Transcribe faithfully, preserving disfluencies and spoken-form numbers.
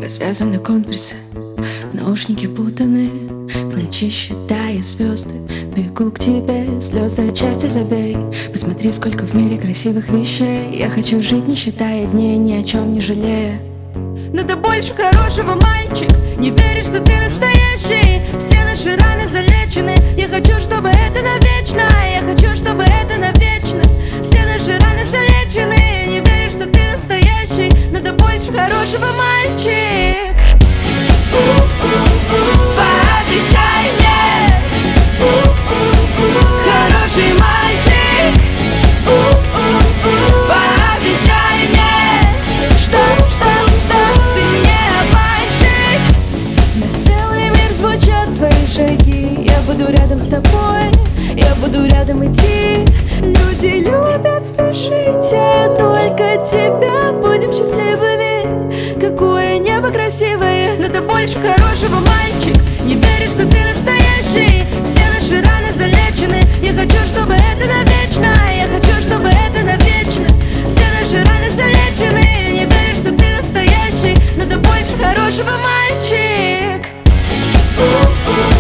Развязаны конверсы, наушники путаны. В ночи считая звезды, бегу к тебе, слезы отчасти забей. Посмотри, сколько в мире красивых вещей. Я хочу жить, не считая дней, ни о чем не жалея. Надо больше хорошего, мальчик. Не веришь, что ты настоящий. Все наши раны залечены. Я хочу, чтобы это навечно. Я хочу, чтобы это навечно. Все наши раны залечены. Не веришь, что ты настоящий. Надо больше хорошего, мальчик. Пообещай мне, хороший мальчик. Пообещай мне, что, что, что ты не обманщик. На целый мир звучат твои шаги. Я буду рядом с тобой, я буду рядом идти. Люди любят спешить, а только тебя. Будем счастливыми, какое небо красивое. Надо больше хорошего, мальчик. Не веришь, что ты настоящий. Все наши раны залечены. Я хочу, чтобы это навечно. Я хочу, чтобы это навечно. Все наши раны залечены. Не веришь, что ты настоящий. Надо больше хорошего, мальчик.